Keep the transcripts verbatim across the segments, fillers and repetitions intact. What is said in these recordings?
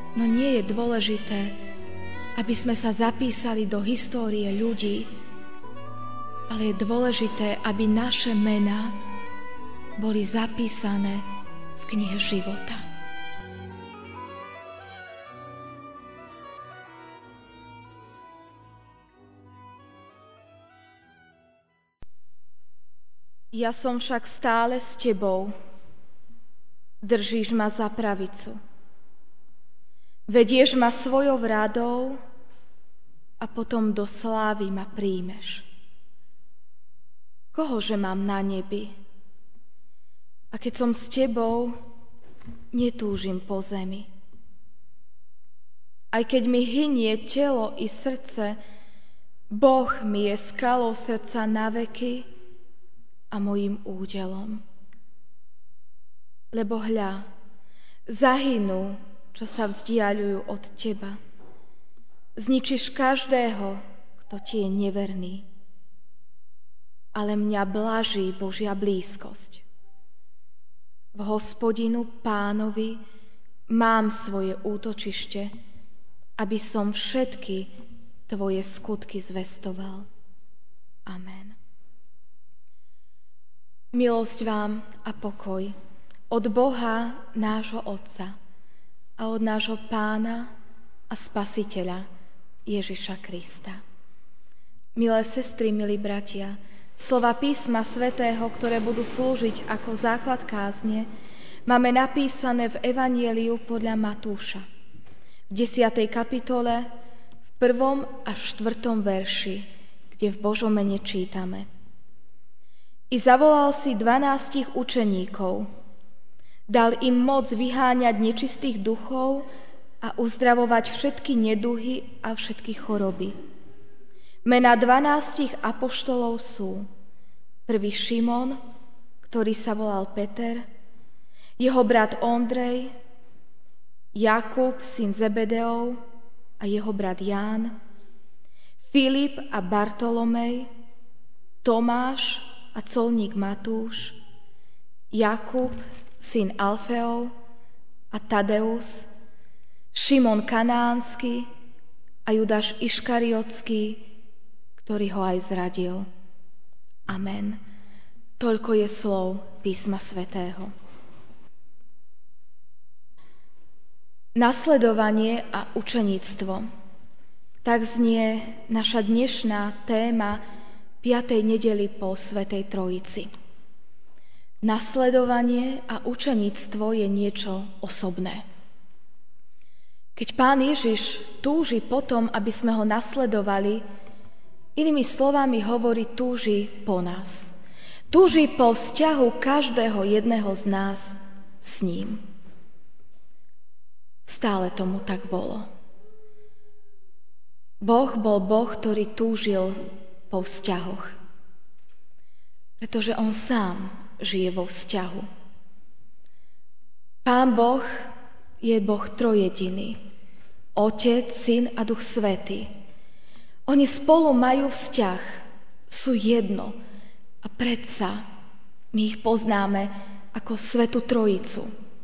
No nie je dôležité, aby sme sa zapísali do histórie ľudí, ale je dôležité, aby naše mená boli zapísané v knihe života. Ja som však stále s tebou, držíš ma za pravicu. Vedieš ma svojou radou a potom do slávy ma príjmeš. Kohože mám na nebi? A keď som s tebou, netúžim po zemi. Aj keď mi hynie telo i srdce, Boh mi je skalou srdca na veky a mojím údelom. Lebo hľa, zahynú, čo sa vzdiaľujú od teba. Zničíš každého, kto ti je neverný. Ale mňa blaží Božia blízkosť. V Hospodinu Pánovi mám svoje útočište, aby som všetky tvoje skutky zvestoval. Amen. Milosť vám a pokoj od Boha nášho Otca a od nášho Pána a Spasiteľa Ježiša Krista. Milé sestry, milí bratia, slova písma svätého, ktoré budú slúžiť ako základ kázne, máme napísané v Evanjeliu podľa Matúša, v desiatej kapitole, v prvom a štvrtom verši, kde v Božom mene čítame. I zavolal si dvanástich učeníkov, dal im moc vyháňať nečistých duchov a uzdravovať všetky neduhy a všetky choroby. Mená dvanástich apoštolov sú prvý Šimon, ktorý sa volal Peter, jeho brat Ondrej, Jakub, syn Zebedeov a jeho brat Ján, Filip a Bartolomej, Tomáš a colník Matúš, Jakub, syn Alfeov a Tadeus, Šimon Kanánsky a Judáš Iškariotský, ktorý ho aj zradil. Amen. Toľko je slov písma svätého. Nasledovanie a učeníctvo. Tak znie naša dnešná téma piatej nedeli po Svätej Trojici. Nasledovanie a učeníctvo je niečo osobné. Keď Pán Ježiš túži potom, aby sme ho nasledovali, inými slovami hovorí, túži po nás. Túži po vzťahu každého jedného z nás s ním. Stále tomu tak bolo. Boh bol Boh, ktorý túžil po vzťahoch. Pretože on sám žije vo vzťahu. Pán Boh je Boh trojediný. Otec, Syn a Duch Svätý. Oni spolu majú vzťah, sú jedno a predsa my ich poznáme ako Svätú Trojicu.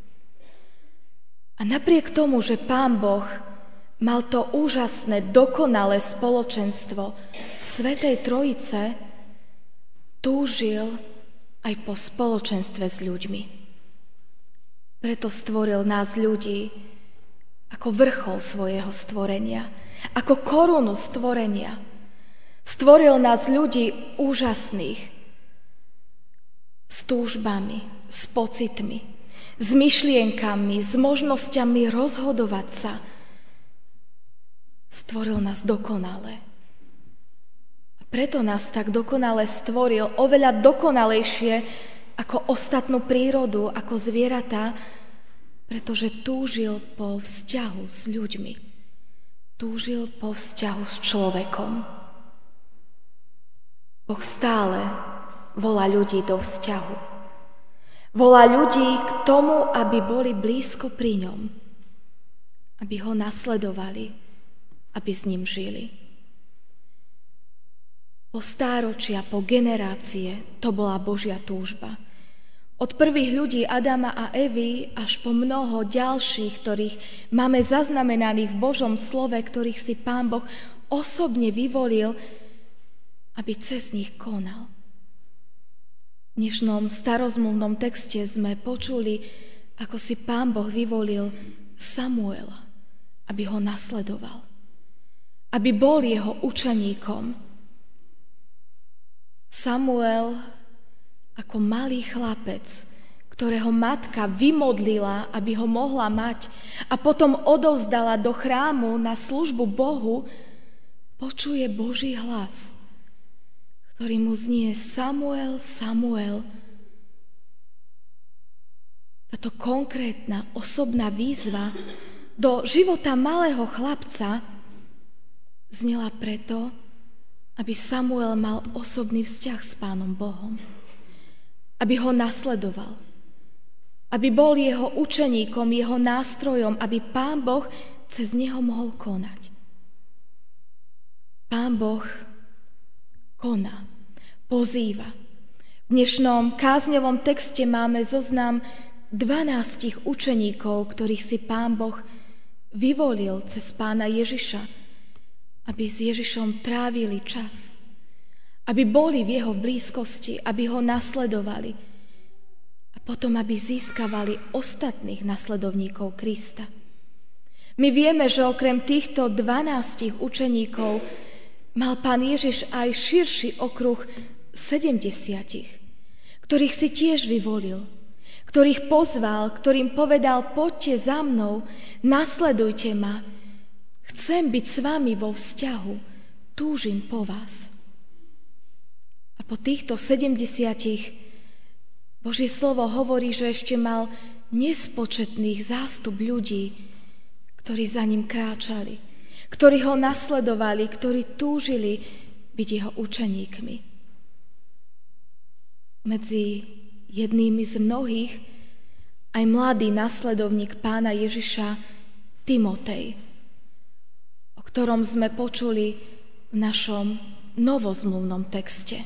A napriek tomu, že Pán Boh mal to úžasné, dokonalé spoločenstvo Svätej Trojice, túžil aj po spoločenstve s ľuďmi. Preto stvoril nás ľudí ako vrchol svojho stvorenia, ako korunu stvorenia. Stvoril nás ľudí úžasných, s túžbami, s pocitmi, s myšlienkami, s možnosťami rozhodovať sa. Stvoril nás dokonale. A preto nás tak dokonale stvoril, oveľa dokonalejšie ako ostatnú prírodu, ako zvieratá, pretože túžil po vzťahu s ľuďmi. Túžil po vzťahu s človekom. Boh stále volá ľudí do vzťahu. Volá ľudí k tomu, aby boli blízko pri ňom. Aby ho nasledovali, aby s ním žili. Po stáročia, po generácie, to bola Božia túžba. Od prvých ľudí Adama a Evy až po mnoho ďalších, ktorých máme zaznamenaných v Božom slove, ktorých si Pán Boh osobne vyvolil, aby cez nich konal. V dnešnom starozmluvnom texte sme počuli, ako si Pán Boh vyvolil Samuela, aby ho nasledoval, aby bol jeho učeníkom. Samuel ako malý chlapec, ktorého matka vymodlila, aby ho mohla mať a potom odovzdala do chrámu na službu Bohu, počuje Boží hlas, ktorý mu znie: Samuel, Samuel. Táto konkrétna osobná výzva do života malého chlapca znela preto, aby Samuel mal osobný vzťah s Pánom Bohom, aby ho nasledoval, aby bol jeho učeníkom, jeho nástrojom, aby Pán Boh cez neho mohol konať. Pán Boh koná, pozýva. V dnešnom kázňovom texte máme zoznam dvanástich učeníkov, ktorých si Pán Boh vyvolil cez Pána Ježiša, aby s Ježišom trávili čas, aby boli v jeho blízkosti, aby ho nasledovali a potom, aby získavali ostatných nasledovníkov Krista. My vieme, že okrem týchto dvanástich učeníkov mal Pán Ježiš aj širší okruh sedemdesiatich, ktorých si tiež vyvolil, ktorých pozval, ktorým povedal: poďte za mnou, nasledujte ma, chcem byť s vami vo vzťahu, túžim po vás. A po týchto sedemdesiatich Božie slovo hovorí, že ešte mal nespočetných zástup ľudí, ktorí za ním kráčali, ktorí ho nasledovali, ktorí túžili byť jeho učeníkmi. Medzi jednými z mnohých aj mladý nasledovník Pána Ježiša Timotej, o ktorom sme počuli v našom novozmluvnom texte.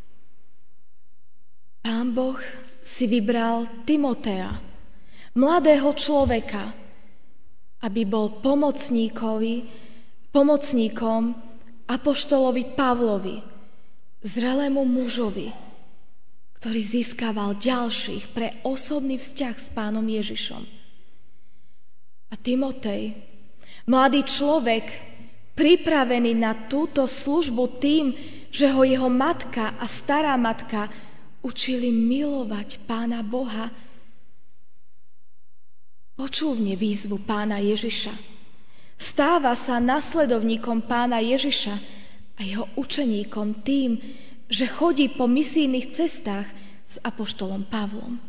Pán Boh si vybral Timotea, mladého človeka, aby bol pomocníkovi, pomocníkom apoštolovi Pavlovi, zrelému mužovi, ktorý získaval ďalších pre osobný vzťah s Pánom Ježišom. A Timotej, mladý človek, pripravený na túto službu tým, že ho jeho matka a stará matka učili milovať Pána Boha, počúvne výzvu Pána Ježiša. Stáva sa nasledovníkom Pána Ježiša a jeho učeníkom tým, že chodí po misijných cestách s apoštolom Pavlom.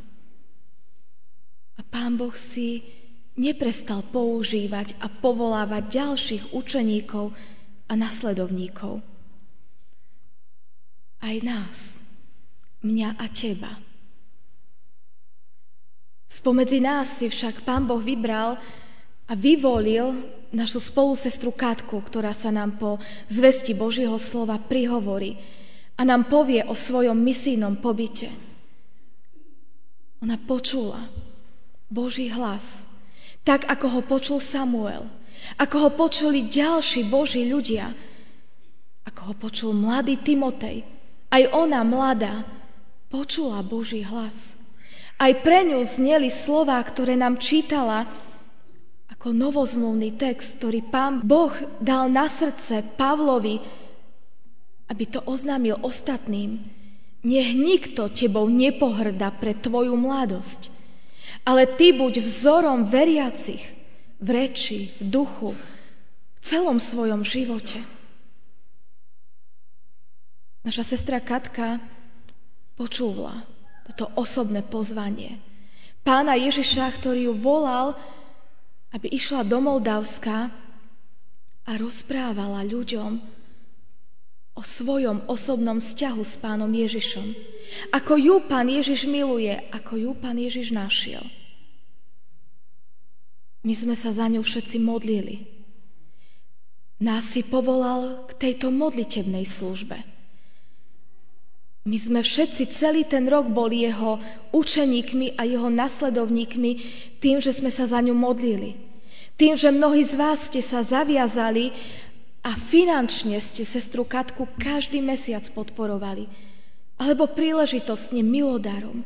A Pán Boh si neprestal používať a povolávať ďalších učeníkov a nasledovníkov. Aj nás, mňa a teba. Spomedzi nás si však Pán Boh vybral a vyvolil našu spolusestru Katku, ktorá sa nám po zvesti Božieho slova prihovorí a nám povie o svojom misijnom pobyte. Ona počula Boží hlas, tak ako ho počul Samuel, ako ho počuli ďalší Boží ľudia, ako ho počul mladý Timotej. Aj ona, mladá, počula Boží hlas. Aj pre ňu zneli slová, ktoré nám čítala ako novozmluvný text, ktorý Pán Boh dal na srdce Pavlovi, aby to oznámil ostatným. Nech nikto tebou nepohrda pre tvoju mladosť, ale ty buď vzorom veriacich v reči, v duchu, v celom svojom živote. Naša sestra Katka počúvala toto osobné pozvanie Pána Ježiša, ktorý ju volal, aby išla do Moldavska a rozprávala ľuďom o svojom osobnom vzťahu s Pánom Ježišom. Ako ju Pán Ježiš miluje, ako ju Pán Ježiš našiel. My sme sa za ňu všetci modlili. Nás si povolal k tejto modlitebnej službe. My sme všetci celý ten rok boli jeho učeníkmi a jeho nasledovníkmi tým, že sme sa za ňu modlili. Tým, že mnohí z vás ste sa zaviazali a finančne ste sestru Katku každý mesiac podporovali. Alebo príležitostne milodarom.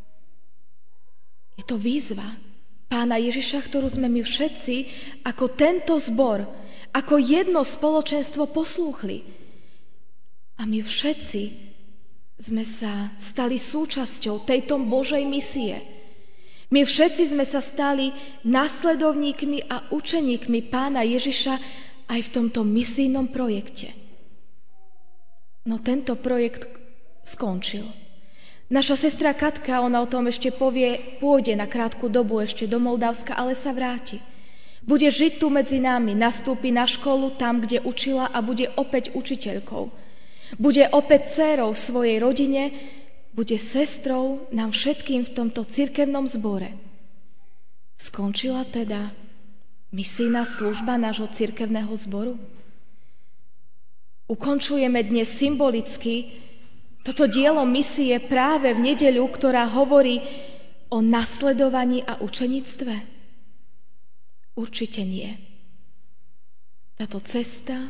Je to výzva Pána Ježiša, ktorú sme my všetci ako tento zbor, ako jedno spoločenstvo poslúchli. A my všetci sme sa stali súčasťou tejto Božej misie. My všetci sme sa stali nasledovníkmi a učeníkmi Pána Ježiša aj v tomto misijnom projekte. No tento projekt skončil. Naša sestra Katka, ona o tom ešte povie, pôjde na krátku dobu ešte do Moldavska, ale sa vráti. Bude žiť tu medzi nami, nastúpi na školu tam, kde učila a bude opäť učiteľkou. Bude opäť dcérou v svojej rodine, bude sestrou nám všetkým v tomto cirkevnom zbore. Skončila teda misijná služba nášho cirkevného zboru? Ukončujeme dnes symbolicky toto dielo misie práve v nedeľu, ktorá hovorí o nasledovaní a učeníctve? Určite nie. Táto cesta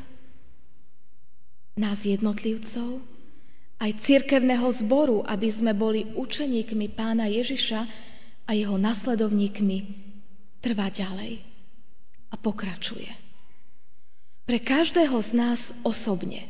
nás jednotlivcov, aj cirkevného zboru, aby sme boli učeníkmi Pána Ježiša a jeho nasledovníkmi, trvá ďalej a pokračuje. Pre každého z nás osobne.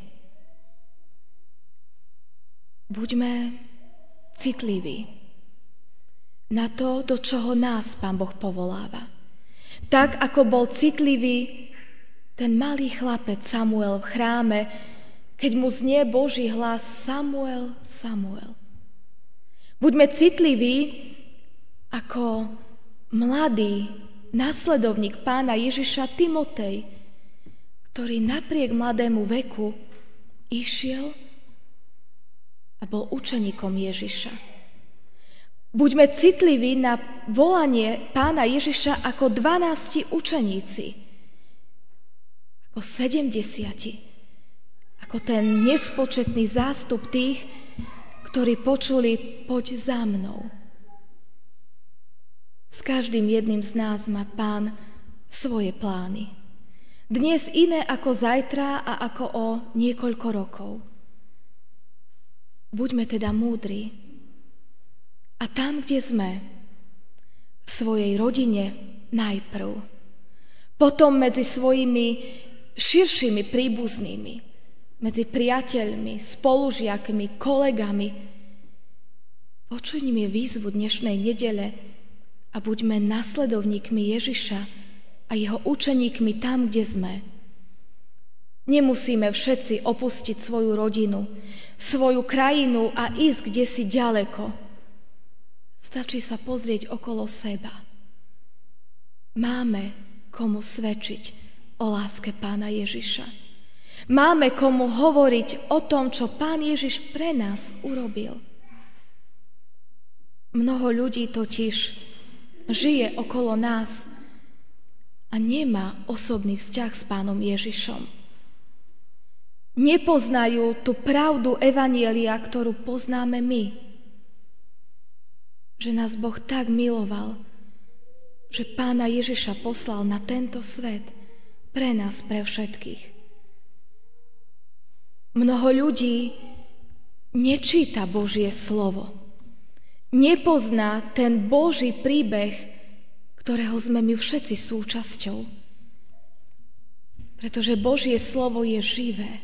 Buďme citliví na to, do čoho nás Pán Boh povoláva. Tak, ako bol citlivý ten malý chlapec Samuel v chráme, keď mu znie Boží hlas Samuel, Samuel. Buďme citliví ako mladý nasledovník Pána Ježiša Timotej, ktorý napriek mladému veku išiel a bol učeníkom Ježiša. Buďme citliví na volanie Pána Ježiša ako dvanásti učeníci, ako sedemdesiati, ako ten nespočetný zástup tých, ktorí počuli poď za mnou. S každým jedným z nás má Pán svoje plány. Dnes iné ako zajtra a ako o niekoľko rokov. Buďme teda múdri a tam, kde sme, v svojej rodine najprv, potom medzi svojimi širšími príbuznými, medzi priateľmi, spolužiakmi, kolegami. Počujme výzvu dnešnej nedele a buďme nasledovníkmi Ježiša a jeho učeníkmi tam, kde sme. Nemusíme všetci opustiť svoju rodinu, svoju krajinu a ísť kdesi ďaleko. Stačí sa pozrieť okolo seba. Máme komu svedčiť o láske Pána Ježiša. Máme komu hovoriť o tom, čo Pán Ježiš pre nás urobil. Mnoho ľudí totiž žije okolo nás a nemá osobný vzťah s Pánom Ježišom. Nepoznajú tú pravdu evanjelia, ktorú poznáme my. Že nás Boh tak miloval, že Pána Ježiša poslal na tento svet pre nás, pre všetkých. Mnoho ľudí nečíta Božie slovo. Nepozná ten Boží príbeh, ktorého sme my všetci súčasťou. Pretože Božie slovo je živé.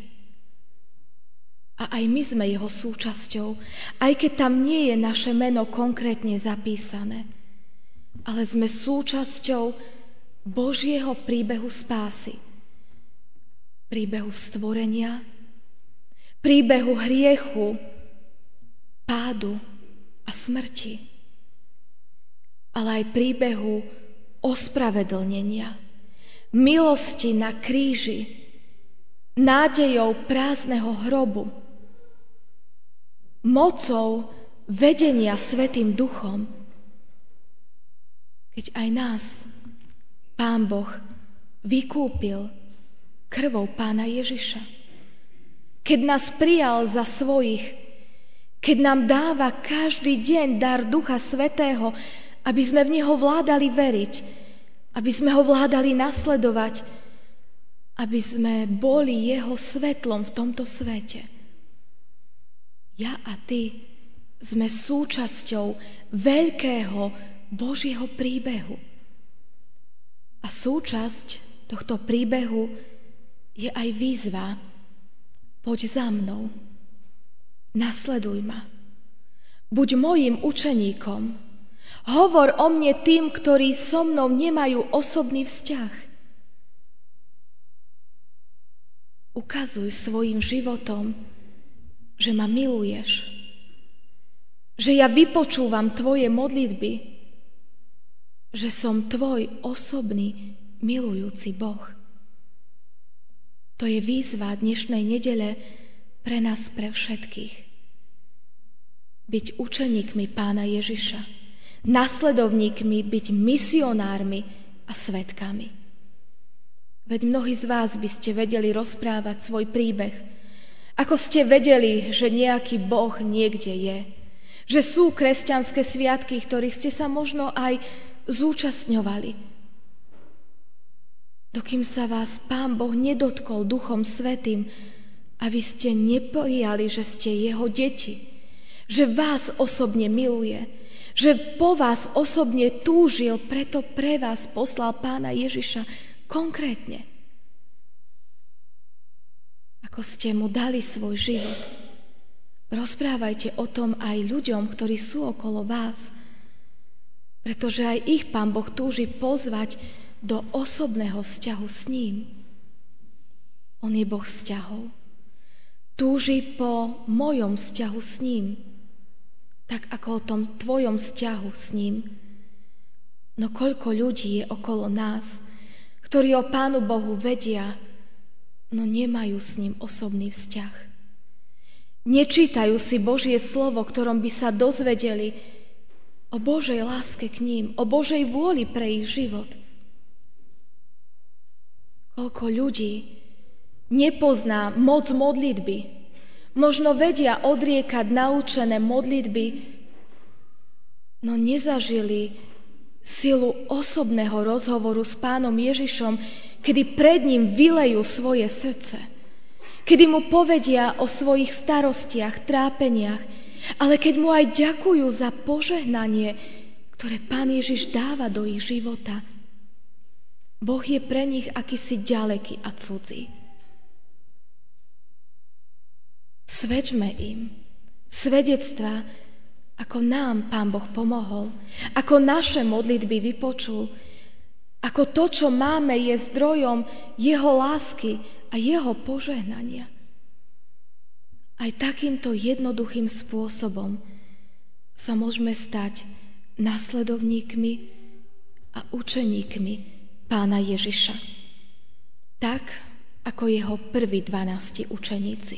A aj my sme jeho súčasťou, aj keď tam nie je naše meno konkrétne zapísané. Ale sme súčasťou Božieho príbehu spásy. Príbehu stvorenia, príbehu hriechu, pádu a smrti, ale aj príbehu ospravedlnenia, milosti na kríži, nádejou prázdneho hrobu, mocou vedenia Svätým Duchom, keď aj nás Pán Boh vykúpil krvou Pána Ježiša. Keď nás prijal za svojich, keď nám dáva každý deň dar Ducha Svätého, aby sme v Neho vládali veriť, aby sme Ho vládali nasledovať, aby sme boli Jeho svetlom v tomto svete. Ja a ty sme súčasťou veľkého Božieho príbehu. A súčasť tohto príbehu je aj výzva: poď za mnou, nasleduj ma, buď mojím učeníkom, hovor o mne tým, ktorí so mnou nemajú osobný vzťah. Ukazuj svojim životom, že ma miluješ, že ja vypočúvam tvoje modlitby, že som tvoj osobný milujúci Boh. To je výzva dnešnej nedele pre nás, pre všetkých. Byť učeníkmi Pána Ježiša, nasledovníkmi, byť misionármi a svedkami. Veď mnohí z vás by ste vedeli rozprávať svoj príbeh, ako ste vedeli, že nejaký Boh niekde je, že sú kresťanské sviatky, ktorých ste sa možno aj zúčastňovali. Dokým sa vás Pán Boh nedotkol Duchom Svätým a vy ste neprijali, že ste Jeho deti, že vás osobne miluje, že po vás osobne túžil, preto pre vás poslal Pána Ježiša konkrétne. Ako ste mu dali svoj život, rozprávajte o tom aj ľuďom, ktorí sú okolo vás, pretože aj ich Pán Boh túži pozvať do osobného vzťahu s ním. On je Boh vzťahov. Túži po mojom vzťahu s ním, tak ako o tom tvojom vzťahu s ním. No koľko ľudí je okolo nás, ktorí o Pánu Bohu vedia, no nemajú s ním osobný vzťah. Nečítajú si Božie slovo, ktorom by sa dozvedeli o Božej láske k ním, o Božej vôli pre ich život. Koľko ľudí nepozná moc modlitby, možno vedia odriekať naučené modlitby, no nezažili silu osobného rozhovoru s Pánom Ježišom, kedy pred ním vylejú svoje srdce, kedy mu povedia o svojich starostiach, trápeniach, ale keď mu aj ďakujú za požehnanie, ktoré Pán Ježiš dáva do ich života. Boh je pre nich akýsi ďaleký a cudzí. Svedčme im svedectvá, ako nám Pán Boh pomohol, ako naše modlitby vypočul, ako to, čo máme, je zdrojom jeho lásky a jeho požehnania. Aj takýmto jednoduchým spôsobom sa môžeme stať nasledovníkmi a učeníkmi Pána Ježiša. Tak, ako jeho prví dvanásti učeníci.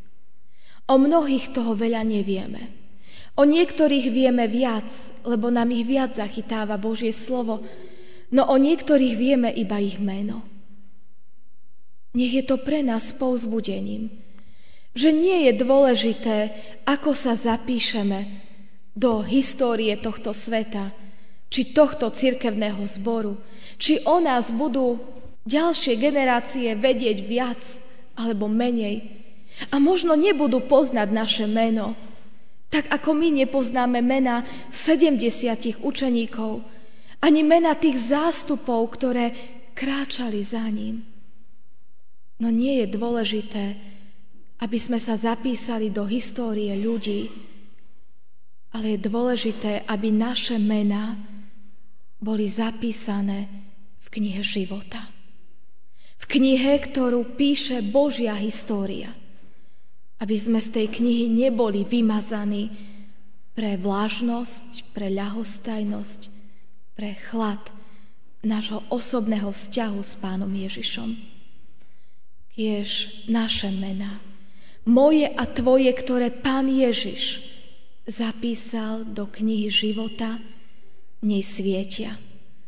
O mnohých toho veľa nevieme. O niektorých vieme viac, lebo nám ich viac zachytáva Božie slovo, no o niektorých vieme iba ich meno. Nech je to pre nás povzbudením, že nie je dôležité, ako sa zapíšeme do histórie tohto sveta, či tohto cirkevného zboru, či o nás budú ďalšie generácie vedieť viac alebo menej a možno nebudú poznať naše meno, tak ako my nepoznáme mena sedemdesiatich učeníkov, ani mena tých zástupov, ktoré kráčali za ním. No nie je dôležité, aby sme sa zapísali do histórie ľudí, ale je dôležité, aby naše mená boli zapísané v knihe života. V knihe, ktorú píše Božia história. Aby sme z tej knihy neboli vymazaní pre vlážnosť, pre ľahostajnosť, pre chlad nášho osobného vzťahu s Pánom Ježišom. Kiež naše mená, moje a tvoje, ktoré Pán Ježiš zapísal do knihy života, nej svietia.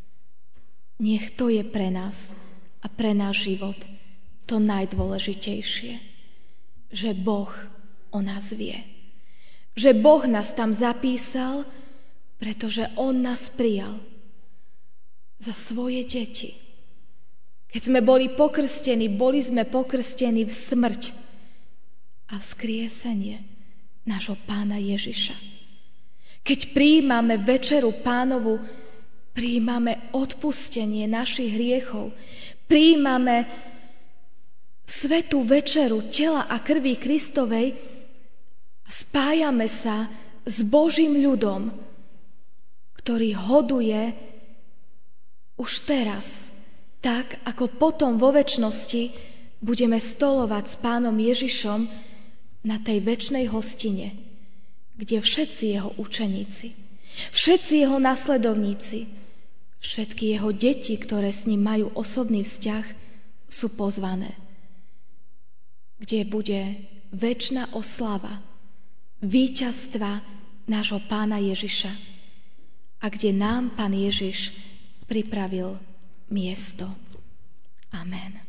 Nech to je pre nás a pre náš život to najdôležitejšie, že Boh o nás vie. že Boh nás tam zapísal, pretože On nás prijal za svoje deti. Keď sme boli pokrstení, boli sme pokrstení v smrť a vzkriesenie nášho Pána Ježiša. Keď prijímame večeru Pánovu, prijímame odpustenie našich hriechov, prijímame svätú večeru tela a krvi Kristovej a spájame sa s Božím ľudom, ktorý hoduje už teraz, tak ako potom vo večnosti budeme stolovať s Pánom Ježišom na tej večnej hostine, kde všetci jeho učeníci, všetci jeho nasledovníci, všetky jeho deti, ktoré s ním majú osobný vzťah, sú pozvané. Kde bude večná oslava víťazstva nášho Pána Ježiša a kde nám Pán Ježiš pripravil miesto. Amen.